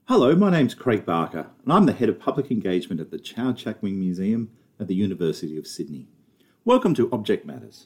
Hello, my name's Craig Barker, and I'm the Head of Public Engagement at the Chow Chak Wing Museum at the University of Sydney. Welcome to Object Matters.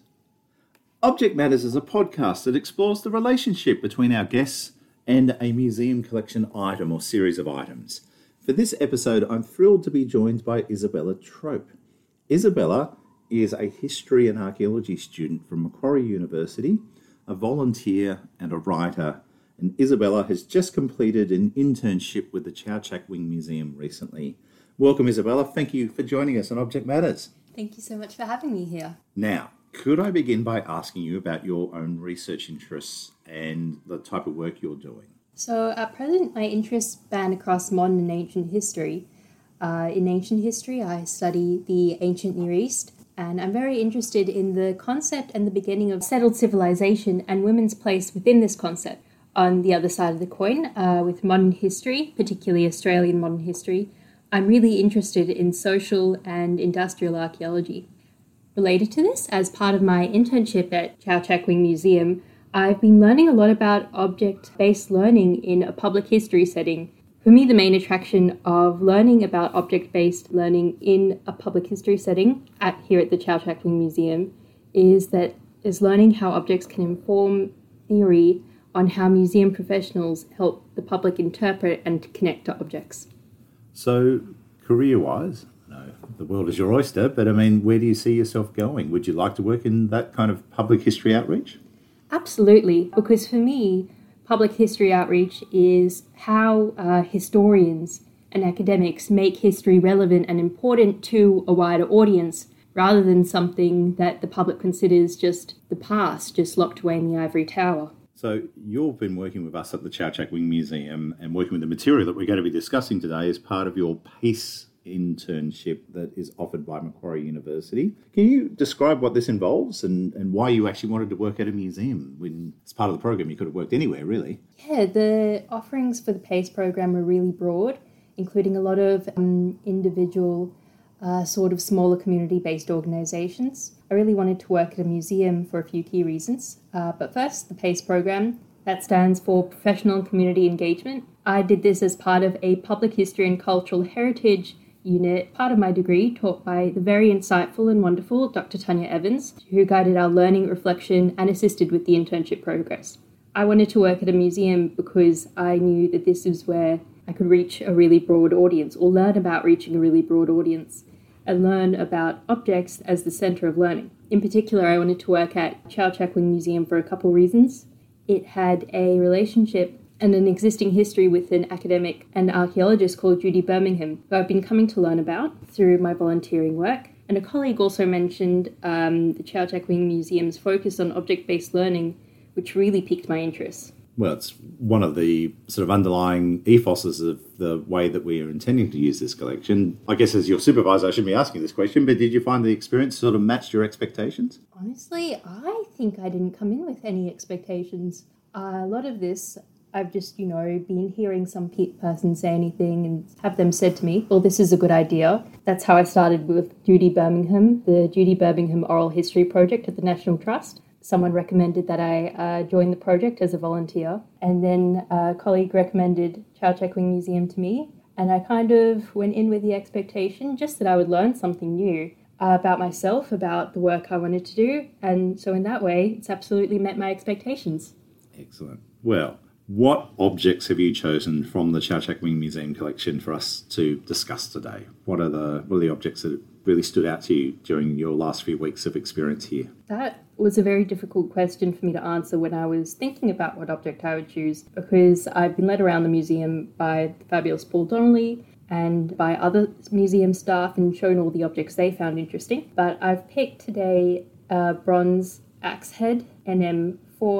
Object Matters is a podcast that explores the relationship between our guests and a museum collection item or series of items. For this episode, I'm thrilled to be joined by Isabella Trope. Isabella is a history and archaeology student from Macquarie University, a volunteer and a writer, and Isabella has just completed an internship with the Chow Chak Wing Museum recently. Welcome, Isabella. Thank you for joining us on Object Matters. Thank you so much for having me here. Now, could I begin by asking you about your own research interests and the type of work you're doing? So at present, my interests span across modern and ancient history. In ancient history, I study the ancient Near East, and I'm very interested in the concept and the beginning of settled civilization and women's place within this concept. On the other side of the coin, with modern history, particularly Australian modern history, I'm really interested in social and industrial archaeology. Related to this, as part of my internship at Chow Chak Wing Museum, I've been learning a lot about object-based learning in a public history setting. For me, the main attraction of learning about object-based learning in a public history setting here at the Chow Chak Wing Museum is learning how objects can inform theory on how museum professionals help the public interpret and connect to objects. So, career-wise, the world is your oyster, but where do you see yourself going? Would you like to work in that kind of public history outreach? Absolutely, because for me, public history outreach is how historians and academics make history relevant and important to a wider audience, rather than something that the public considers just the past, just locked away in the ivory tower. So you've been working with us at the Chow Chak Wing Museum and working with the material that we're going to be discussing today as part of your PACE internship that is offered by Macquarie University. Can you describe what this involves and why you actually wanted to work at a museum? When as part of the program, you could have worked anywhere, really. Yeah, the offerings for the PACE program are really broad, including a lot of individual sort of smaller community-based organisations. I really wanted to work at a museum for a few key reasons. But first, the PACE program, that stands for Professional and Community Engagement. I did this as part of a Public History and Cultural Heritage unit, part of my degree, taught by the very insightful and wonderful Dr. Tanya Evans, who guided our learning, reflection, and assisted with the internship progress. I wanted to work at a museum because I knew that this is where I could reach a really broad audience, or learn about reaching a really broad audience, and learn about objects as the centre of learning. In particular, I wanted to work at Chow Chak Wing Museum for a couple of reasons. It had a relationship and an existing history with an academic and archaeologist called Judy Birmingham, who I've been coming to learn about through my volunteering work. And a colleague also mentioned the Chow Chak Wing Museum's focus on object-based learning, which really piqued my interest. Well, it's one of the sort of underlying ethoses of the way that we are intending to use this collection. I guess as your supervisor, I shouldn't be asking this question, but did you find the experience sort of matched your expectations? Honestly, I think I didn't come in with any expectations. A lot of this, I've just, been hearing some person say anything and have them said to me, well, this is a good idea. That's how I started with Judy Birmingham, the Judy Birmingham Oral History Project at the National Trust. Someone recommended that I join the project as a volunteer, and then a colleague recommended Chow Chak Wing Museum to me, and I kind of went in with the expectation just that I would learn something new about myself, about the work I wanted to do, and so in that way, it's absolutely met my expectations. Excellent. Well, what objects have you chosen from the Chow Chak Wing Museum collection for us to discuss today? What are the objects that really stood out to you during your last few weeks of experience here? That was a very difficult question for me to answer when I was thinking about what object I would choose, because I've been led around the museum by the fabulous Paul Donnelly and by other museum staff and shown all the objects they found interesting. But I've picked today a bronze axe head, NM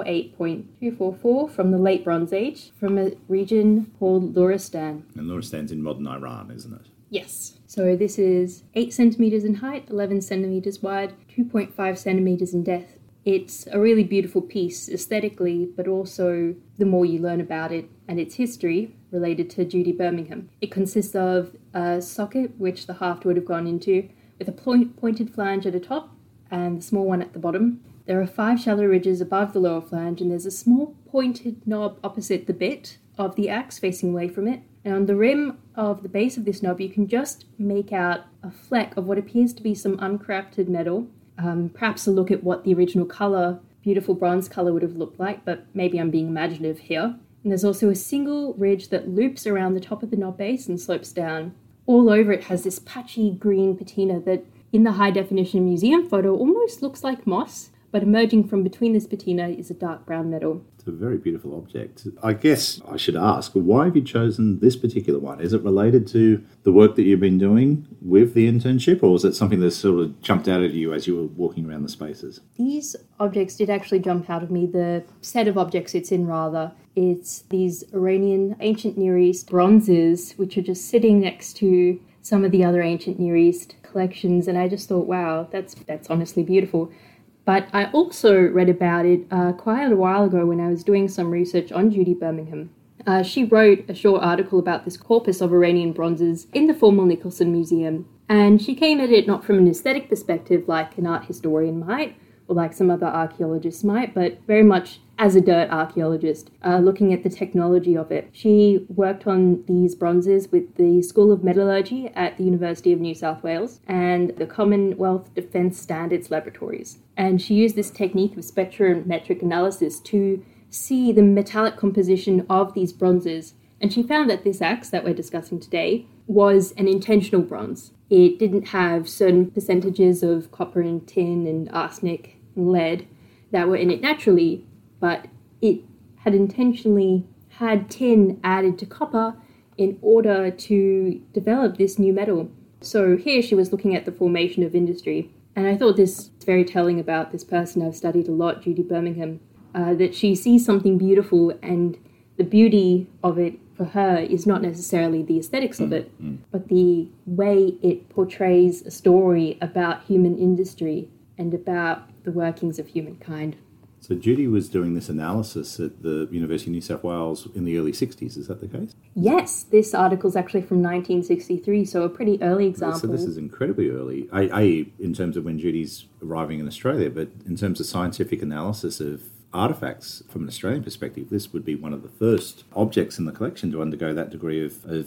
48.244 from the late Bronze Age, from a region called Luristan. And Luristan's in modern Iran, isn't it? Yes. So this is 8 centimetres in height, 11 centimetres wide, 2.5 centimetres in depth. It's a really beautiful piece aesthetically, but also the more you learn about it and its history related to Judy Birmingham. It consists of a socket, which the haft would have gone into, with a pointed flange at the top and the small one at the bottom. There are 5 shallow ridges above the lower flange, and there's a small pointed knob opposite the bit of the axe facing away from it. And on the rim of the base of this knob, you can just make out a fleck of what appears to be some uncrafted metal, perhaps a look at what the original colour, beautiful bronze colour, would have looked like, but maybe I'm being imaginative here. And there's also a single ridge that loops around the top of the knob base and slopes down. All over it has this patchy green patina that, in the high-definition museum photo, almost looks like moss, but emerging from between this patina is a dark brown metal. It's a very beautiful object. I guess I should ask, why have you chosen this particular one? Is it related to the work that you've been doing with the internship, or was it something that sort of jumped out at you as you were walking around the spaces? These objects did actually jump out of me. The set of objects it's in, rather, it's these Iranian ancient Near East bronzes, which are just sitting next to some of the other ancient Near East collections, and I just thought, wow, that's honestly beautiful. But I also read about it quite a while ago when I was doing some research on Judy Birmingham. She wrote a short article about this corpus of Iranian bronzes in the former Nicholson Museum, and she came at it not from an aesthetic perspective like an art historian might, or like some other archaeologists might, but very much as a dirt archaeologist, looking at the technology of it. She worked on these bronzes with the School of Metallurgy at the University of New South Wales and the Commonwealth Defence Standards Laboratories. And she used this technique of spectrometric analysis to see the metallic composition of these bronzes. And she found that this axe that we're discussing today was an intentional bronze. It didn't have certain percentages of copper and tin and arsenic and lead that were in it naturally, but it had intentionally had tin added to copper in order to develop this new metal. So here she was looking at the formation of industry. And I thought this is very telling about this person I've studied a lot, Judy Birmingham, that she sees something beautiful, and the beauty of it for her is not necessarily the aesthetics of it, but the way it portrays a story about human industry and about the workings of humankind. So Judy was doing this analysis at the University of New South Wales in the early 60s, is that the case? Yes, this article's actually from 1963, so a pretty early example. So this is incredibly early, in terms of when Judy's arriving in Australia, but in terms of scientific analysis of artefacts from an Australian perspective, this would be one of the first objects in the collection to undergo that degree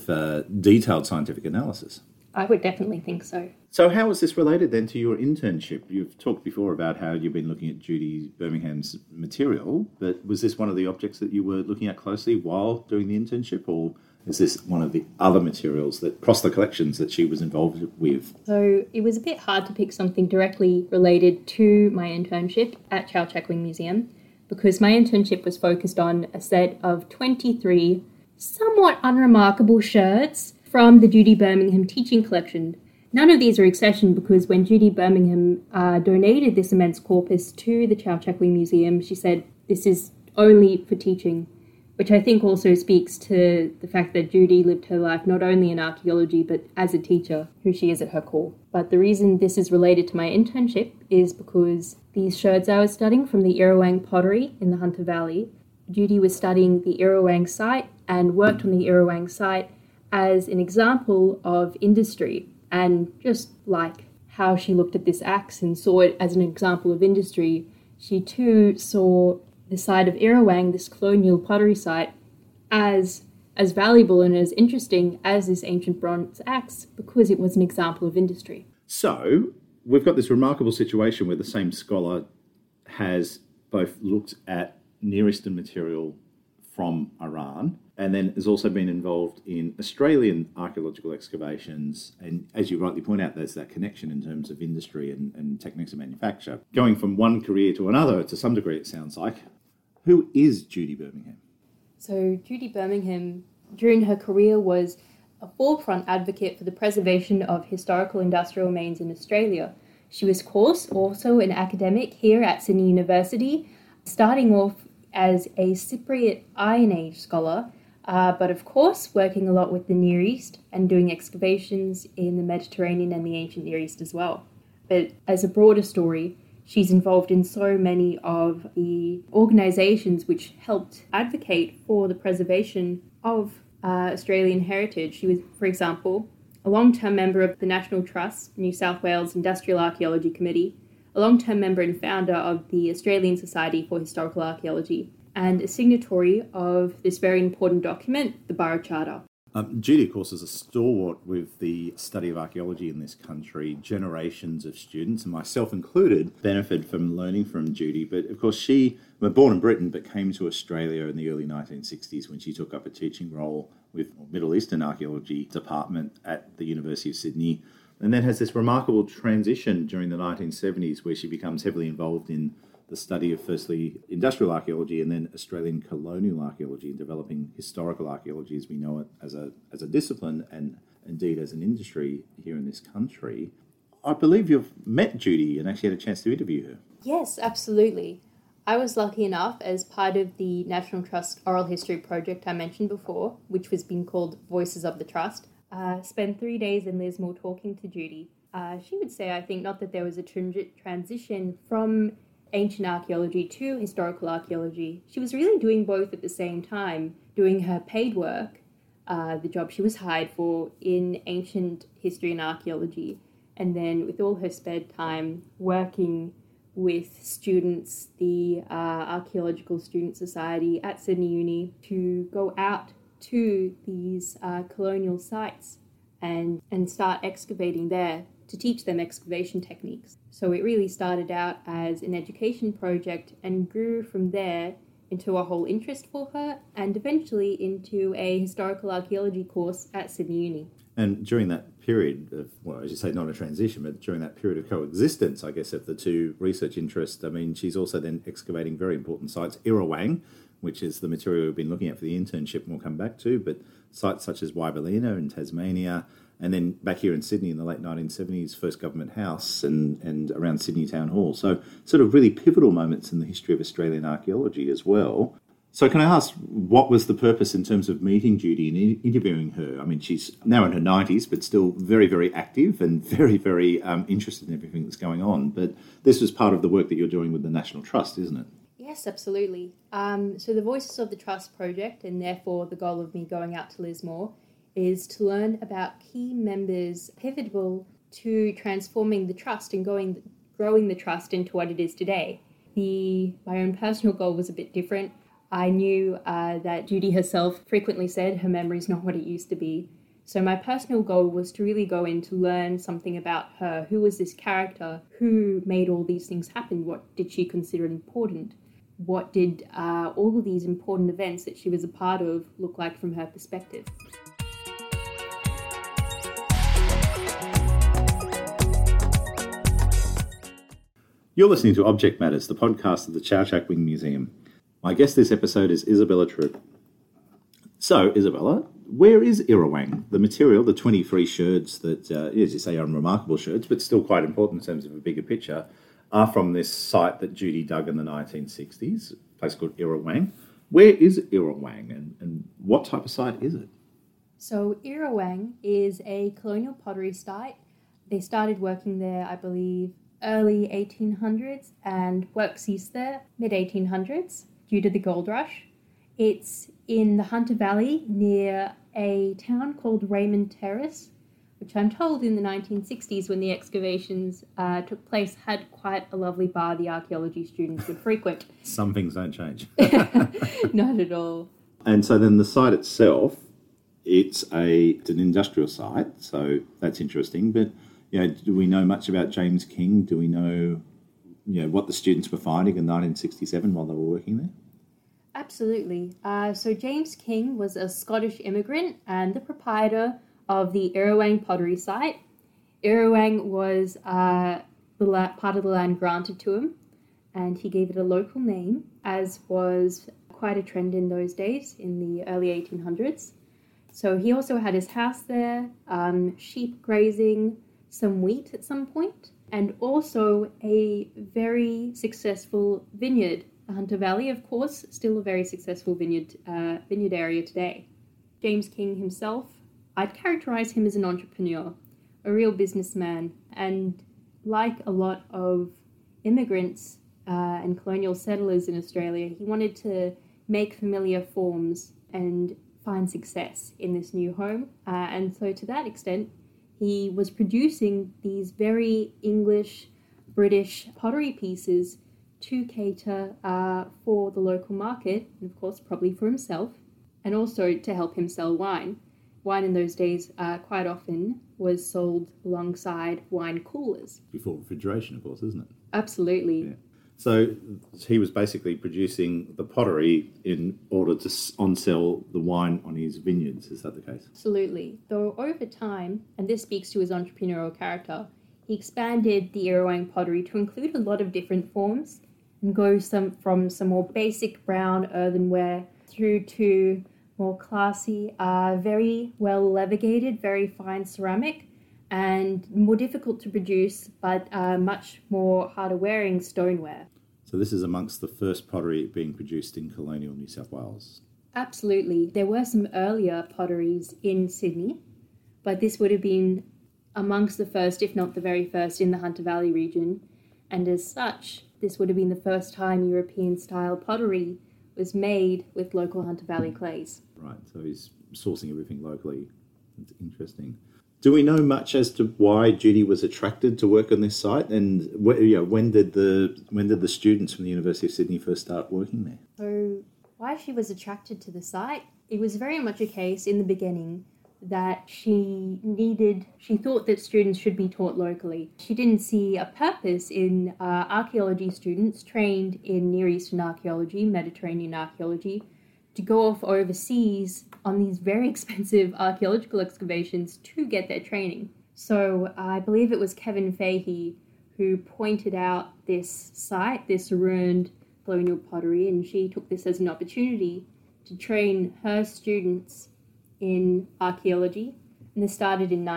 of detailed scientific analysis. I would definitely think so. So how was this related then to your internship? You've talked before about how you've been looking at Judy Birmingham's material, but was this one of the objects that you were looking at closely while doing the internship, or is this one of the other materials that crossed the collections that she was involved with? So it was a bit hard to pick something directly related to my internship at Chow Chak Wing Museum, because my internship was focused on a set of 23 somewhat unremarkable sherds from the Judy Birmingham teaching collection. None of these are accessioned because when Judy Birmingham donated this immense corpus to the Chow Chak Wing Museum, she said, this is only for teaching, which I think also speaks to the fact that Judy lived her life not only in archaeology, but as a teacher, who she is at her core. But the reason this is related to my internship is because these sherds I was studying from the Irawang pottery in the Hunter Valley, Judy was studying the Irawang site and worked on the Irawang site as an example of industry. And just like how she looked at this axe and saw it as an example of industry, she too saw the site of Irawang, this colonial pottery site, as valuable and as interesting as this ancient bronze axe because it was an example of industry. So we've got this remarkable situation where the same scholar has both looked at Near Eastern material from Iran and then has also been involved in Australian archaeological excavations. And as you rightly point out, there's that connection in terms of industry and techniques of manufacture. Going from one career to another, to some degree, it sounds like. Who is Judy Birmingham? So Judy Birmingham, during her career, was a forefront advocate for the preservation of historical industrial remains in Australia. She was, of course, also an academic here at Sydney University, starting off as a Cypriot Iron Age scholar, but of course working a lot with the Near East and doing excavations in the Mediterranean and the ancient Near East as well. But as a broader story, she's involved in so many of the organisations which helped advocate for the preservation of Australian heritage. She was, for example, a long-term member of the National Trust New South Wales Industrial Archaeology Committee, a long-term member and founder of the Australian Society for Historical Archaeology, and a signatory of this very important document, the Burra Charter. Judy, of course, is a stalwart with the study of archaeology in this country. Generations of students, and myself included, benefited from learning from Judy. But of course, she was born in Britain but came to Australia in the early 1960s when she took up a teaching role with Middle Eastern Archaeology Department at the University of Sydney, and then has this remarkable transition during the 1970s where she becomes heavily involved in the study of firstly industrial archaeology and then Australian colonial archaeology, and developing historical archaeology as we know it as a discipline and indeed as an industry here in this country. I believe you've met Judy and actually had a chance to interview her. Yes, absolutely. I was lucky enough, as part of the National Trust Oral History Project I mentioned before, which was being called Voices of the Trust, spent 3 days in Lismore talking to Judy. She would say, I think, not that there was a transition from ancient archaeology to historical archaeology. She was really doing both at the same time, doing her paid work, the job she was hired for in ancient history and archaeology, and then with all her spare time working with students, the Archaeological Student Society at Sydney Uni, to go out to these colonial sites and start excavating there, to teach them excavation techniques. So it really started out as an education project and grew from there into a whole interest for her, and eventually into a historical archaeology course at Sydney Uni. And during that period of, well, as you say, not a transition, but during that period of coexistence, I guess, of the two research interests, I mean, she's also then excavating very important sites, Irrawang, which is the material we've been looking at for the internship and we'll come back to, but sites such as Wyberlina in Tasmania, and then back here in Sydney in the late 1970s, first Government House and around Sydney Town Hall. So sort of really pivotal moments in the history of Australian archaeology as well. So can I ask, what was the purpose in terms of meeting Judy and interviewing her? I mean, she's now in her 90s, but still very, very active and very, very interested in everything that's going on. But this was part of the work that you're doing with the National Trust, isn't it? Yes, absolutely. So the Voices of the Trust project, and therefore the goal of me going out to Lismore, is to learn about key members pivotal to transforming the trust and growing the trust into what it is today. My own personal goal was a bit different. I knew that Judy herself frequently said her memory's not what it used to be. So my personal goal was to really go in to learn something about her. Who was this character? Who made all these things happen? What did she consider important? What did all of these important events that she was a part of look like from her perspective? You're listening to Object Matters, the podcast of the Chow Chak Wing Museum. My guest this episode is Isabella Troop. So, Isabella, where is Irrawang? The material, the 23 sherds that, as you say, are unremarkable sherds, but still quite important in terms of a bigger picture, are from this site that Judy dug in the 1960s, a place called Irrawang. Where is Irrawang and what type of site is it? So Irrawang is a colonial pottery site. They started working there, I believe, early 1800s, and work ceased there mid-1800s due to the gold rush. It's in the Hunter Valley near a town called Raymond Terrace, which I'm told in the 1960s, when the excavations took place, had quite a lovely bar the archaeology students would frequent. Some things don't change. Not at all. And so then the site itself, it's an industrial site, so that's interesting, but do we know much about James King? Do we know, what the students were finding in 1967 while they were working there? Absolutely. So James King was a Scottish immigrant and the proprietor of the Irrawang pottery site. Irrawang was part of the land granted to him, and he gave it a local name, as was quite a trend in those days, in the early 1800s. So he also had his house there, sheep grazing, some wheat at some point, and also a very successful vineyard. The Hunter Valley, of course, still a very successful vineyard area today. James King himself, I'd characterize him as an entrepreneur, a real businessman, and like a lot of immigrants and colonial settlers in Australia, he wanted to make familiar forms and find success in this new home. And so to that extent, he was producing these very English, British pottery pieces to cater for the local market, and of course probably for himself, and also to help him sell wine. wine in those days quite often was sold alongside wine coolers. Before refrigeration, of course, isn't it? Absolutely. Yeah. So he was basically producing the pottery in order to on-sell the wine on his vineyards. Is that the case? Absolutely. Though over time, and this speaks to his entrepreneurial character, he expanded the Irawang pottery to include a lot of different forms and go from some more basic brown earthenware through to more classy, very well levigated, very fine ceramic, and more difficult to produce, but much more harder wearing stoneware. So this is amongst the first pottery being produced in colonial New South Wales. Absolutely. There were some earlier potteries in Sydney, but this would have been amongst the first, if not the very first, in the Hunter Valley region. And as such, this would have been the first time European-style pottery was made with local Hunter Valley clays. Right, so he's sourcing everything locally. That's interesting. Do we know much as to why Judy was attracted to work on this site, and when did the students from the University of Sydney first start working there? So, why she was attracted to the site? It was very much a case in the beginning that she thought that students should be taught locally. She didn't see a purpose in archaeology students trained in Near Eastern archaeology, Mediterranean archaeology, to go off overseas on these very expensive archaeological excavations to get their training. So I believe it was Kevin Fahey who pointed out this site, this ruined colonial pottery, and she took this as an opportunity to train her students in archaeology. And this started in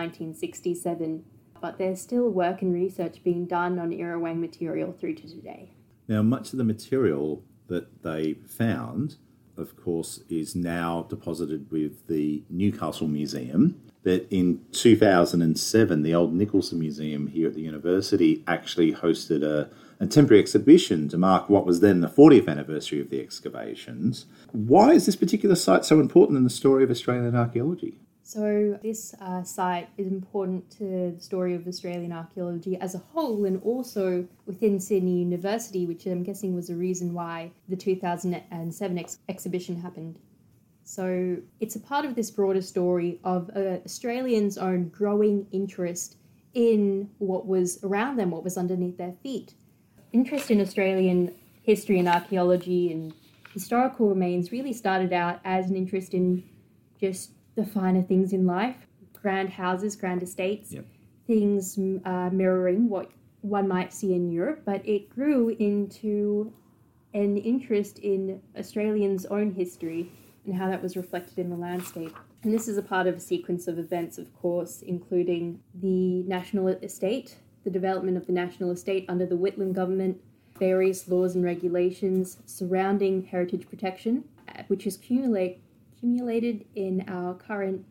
1967, but there's still work and research being done on Irawang material through to today. Now, much of the material that they found, of course, is now deposited with the Newcastle Museum. But in 2007, the Old Nicholson Museum here at the university actually hosted a temporary exhibition to mark what was then the 40th anniversary of the excavations. Why is this particular site so important in the story of Australian archaeology? So this site is important to the story of Australian archaeology as a whole, and also within Sydney University, which I'm guessing was the reason why the 2007 exhibition happened. So it's a part of this broader story of Australians' own growing interest in what was around them, what was underneath their feet. Interest in Australian history and archaeology and historical remains really started out as an interest in just the finer things in life, grand houses, grand estates, Yep. things mirroring what one might see in Europe, but it grew into an interest in Australians' own history and how that was reflected in the landscape. And this is a part of a sequence of events, of course, including the National Estate, the development of the National Estate under the Whitlam government, various laws and regulations surrounding heritage protection, which is accumulated in our current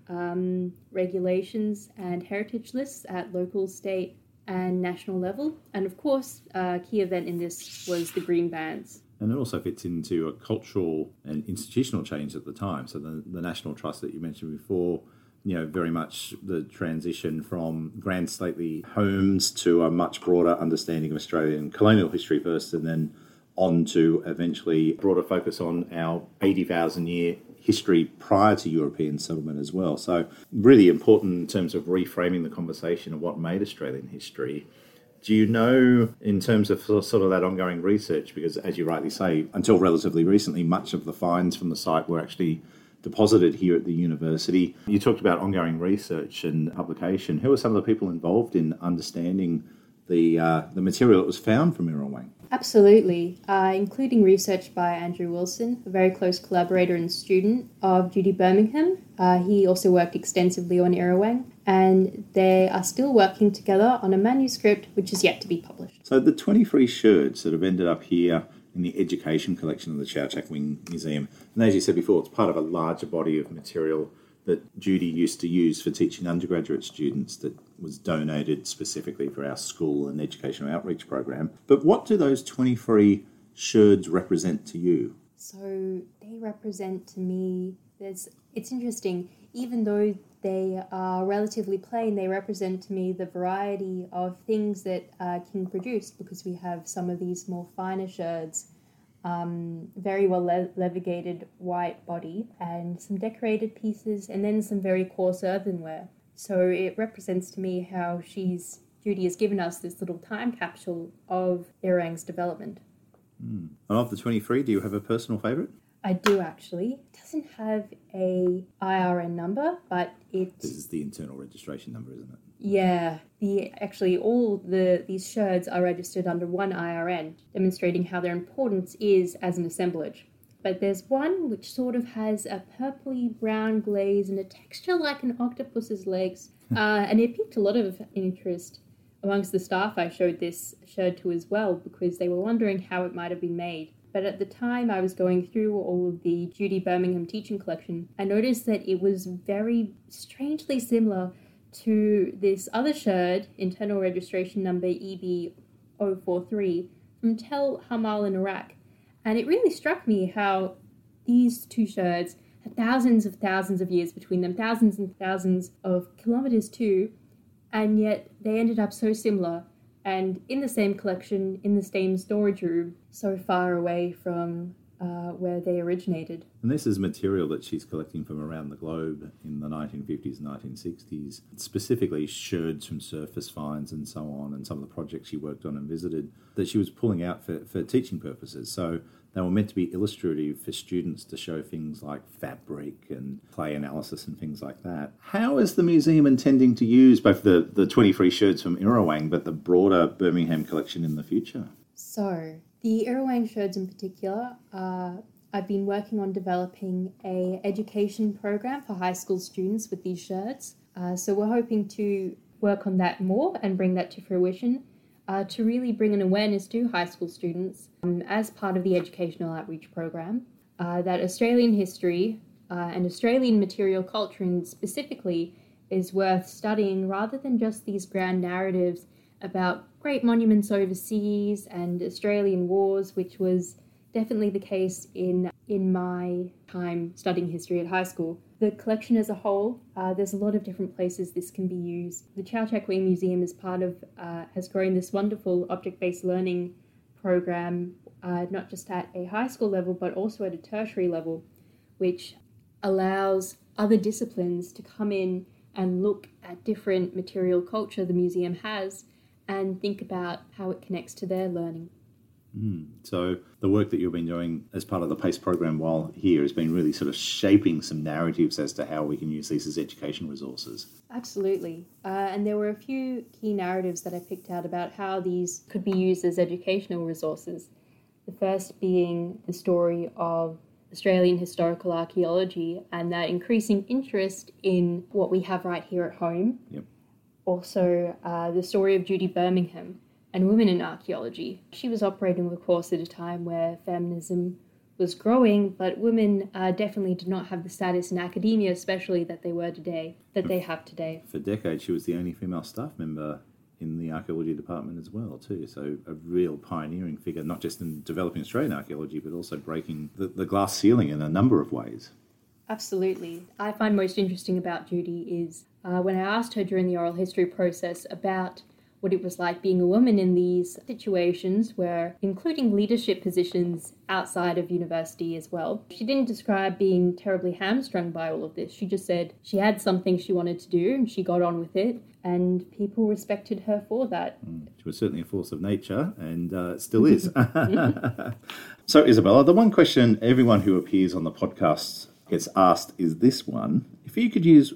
regulations and heritage lists at local, state, and national level. And of course, a key event in this was the Green Bands. And it also fits into a cultural and institutional change at the time. So the National Trust that you mentioned before, very much the transition from grand stately homes to a much broader understanding of Australian colonial history first, and then on to eventually broader focus on our 80,000-year history prior to European settlement as well. So really important in terms of reframing the conversation of what made Australian history. Do you know, in terms of sort of that ongoing research, because as you rightly say, until relatively recently, much of the finds from the site were actually deposited here at the university. You talked about ongoing research and publication. Who are some of the people involved in understanding the material that was found from Irawang? Absolutely, including research by Andrew Wilson, a very close collaborator and student of Judy Birmingham. He also worked extensively on Irawang, and they are still working together on a manuscript which is yet to be published. So the 23 sherds that have ended up here in the education collection of the Chau Chak Wing Museum, and as you said before, it's part of a larger body of material that Judy used to use for teaching undergraduate students that was donated specifically for our school and educational outreach program. But what do those 23 sherds represent to you? So they represent to me, it's interesting, even though they are relatively plain, they represent to me the variety of things that King produced, because we have some of these more finer sherds very well levigated white body, and some decorated pieces, and then some very coarse earthenware. So it represents to me how Judy has given us this little time capsule of Iroang's development. And of the 23, do you have a personal favourite? I do actually. It doesn't have a IRN number, but This is the internal registration number, isn't it? Yeah, these sherds are registered under one IRN, demonstrating how their importance is as an assemblage. But there's one which sort of has a purpley brown glaze and a texture like an octopus's legs, and it piqued a lot of interest amongst the staff I showed this sherd to as well, because they were wondering how it might have been made. But at the time I was going through all of the Judy Birmingham teaching collection, I noticed that it was very strangely similar to this other sherd, internal registration number EB043, from Tel Hamal in Iraq. And it really struck me how these two sherds had thousands of years between them, thousands and thousands of kilometers too, and yet they ended up so similar and in the same collection, in the same storage room, so far away from where they originated. And this is material that she's collecting from around the globe in the 1950s and 1960s, specifically sherds from surface finds and so on, and some of the projects she worked on and visited that she was pulling out for teaching purposes. So they were meant to be illustrative for students to show things like fabric and clay analysis and things like that. How is the museum intending to use both the 23 sherds from Iroang but the broader Birmingham collection in the future? So, the Iroang sherds in particular, I've been working on developing a education program for high school students with these sherds. So we're hoping to work on that more and bring that to fruition, to really bring an awareness to high school students as part of the educational outreach program, that Australian history and Australian material culture specifically is worth studying rather than just these grand narratives about great monuments overseas and Australian wars, which was definitely the case in my time studying history at high school. The collection as a whole, there's a lot of different places this can be used. The Chau Chak Wing Museum is has grown this wonderful object-based learning program, not just at a high school level, but also at a tertiary level, which allows other disciplines to come in and look at different material culture the museum has and think about how it connects to their learning. So the work that you've been doing as part of the PACE program while here has been really sort of shaping some narratives as to how we can use these as education resources. Absolutely. And there were a few key narratives that I picked out about how these could be used as educational resources. The first being the story of Australian historical archaeology and that increasing interest in what we have right here at home. Yep. Also, the story of Judy Birmingham and women in archaeology. She was operating, of course, at a time where feminism was growing, but women definitely did not have the status in academia, especially that they have today. For decades, she was the only female staff member in the archaeology department as well, too. So a real pioneering figure, not just in developing Australian archaeology, but also breaking the glass ceiling in a number of ways. Absolutely. I find most interesting about Judy is when I asked her during the oral history process about what it was like being a woman in these situations where, including leadership positions outside of university as well. She didn't describe being terribly hamstrung by all of this. She just said she had something she wanted to do and she got on with it, and people respected her for that. She was certainly a force of nature and still is. So, Isabella, the one question everyone who appears on the podcast gets asked is this one. If you could use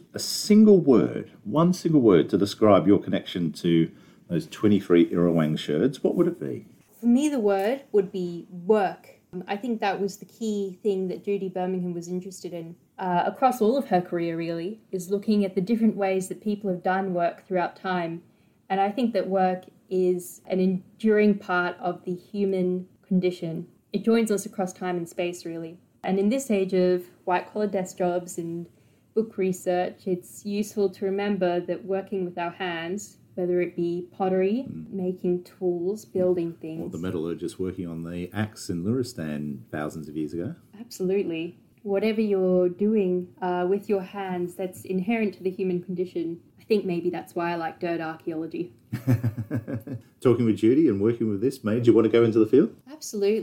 one single word to describe your connection to those 23 Iroang sherds, what would it be? For me, the word would be work. I think that was the key thing that Judy Birmingham was interested in across all of her career, really, is looking at the different ways that people have done work throughout time. And I think that work is an enduring part of the human condition. It joins us across time and space, really. And in this age of white-collar desk jobs and book research, it's useful to remember that working with our hands, whether it be pottery, making tools, building things. Or the metallurgists working on the axe in Luristan thousands of years ago. Absolutely. Whatever you're doing with your hands that's inherent to the human condition, I think maybe that's why I like dirt archaeology. Talking with Judy and working with this made you want to go into the field? Absolutely.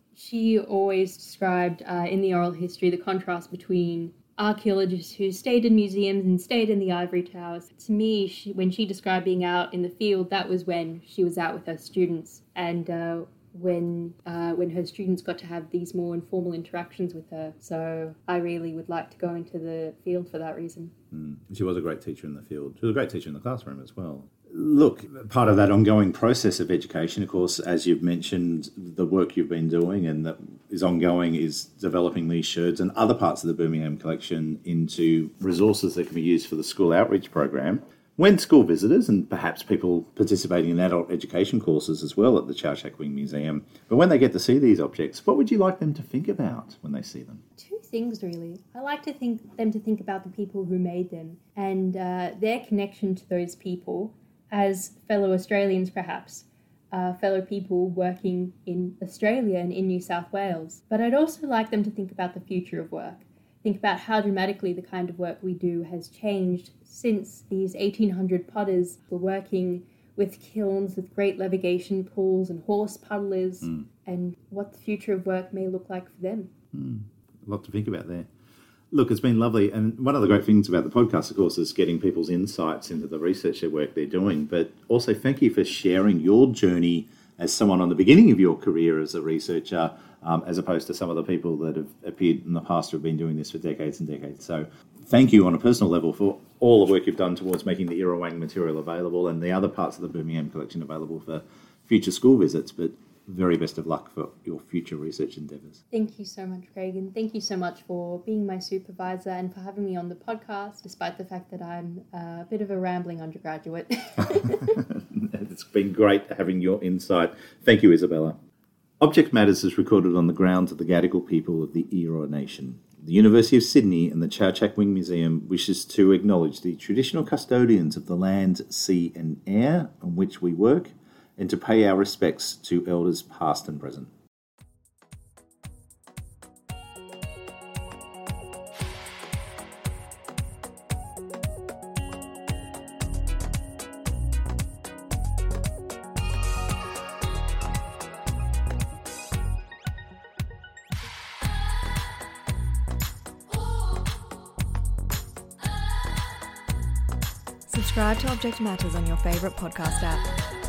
She always described in the oral history the contrast between archaeologists who stayed in museums and stayed in the ivory towers. To me, when she described being out in the field, that was when she was out with her students, and when her students got to have these more informal interactions with her. So I really would like to go into the field for that reason. She was a great teacher in the field. She was a great teacher in the classroom as well. Look, part of that ongoing process of education, of course, as you've mentioned, the work you've been doing and that is ongoing is developing these sherds and other parts of the Birmingham collection into resources that can be used for the school outreach program. When school visitors, and perhaps people participating in adult education courses as well at the Chow Chak Wing Museum, but when they get to see these objects, what would you like them to think about when they see them? Two things, really. I like to think about the people who made them and their connection to those people as fellow Australians, perhaps, fellow people working in Australia and in New South Wales. But I'd also like them to think about the future of work. Think about how dramatically the kind of work we do has changed since these 1800 potters were working with kilns with great levigation pools and horse puddlers, and what the future of work may look like for them. A lot to think about there. Look, it's been lovely. And one of the great things about the podcast, of course, is getting people's insights into the research work they're doing. But also thank you for sharing your journey as someone on the beginning of your career as a researcher, as opposed to some of the people that have appeared in the past who have been doing this for decades and decades. So thank you on a personal level for all the work you've done towards making the Irrawang material available and the other parts of the Birmingham collection available for future school visits. But very best of luck for your future research endeavours. Thank you so much, Craig, and thank you so much for being my supervisor and for having me on the podcast, despite the fact that I'm a bit of a rambling undergraduate. It's been great having your insight. Thank you, Isabella. Object Matters is recorded on the grounds of the Gadigal people of the Eora Nation. The University of Sydney and the Chow Chak Wing Museum wishes to acknowledge the traditional custodians of the land, sea and air on which we work, and to pay our respects to elders past and present. Subscribe to Object Matters on your favourite podcast app.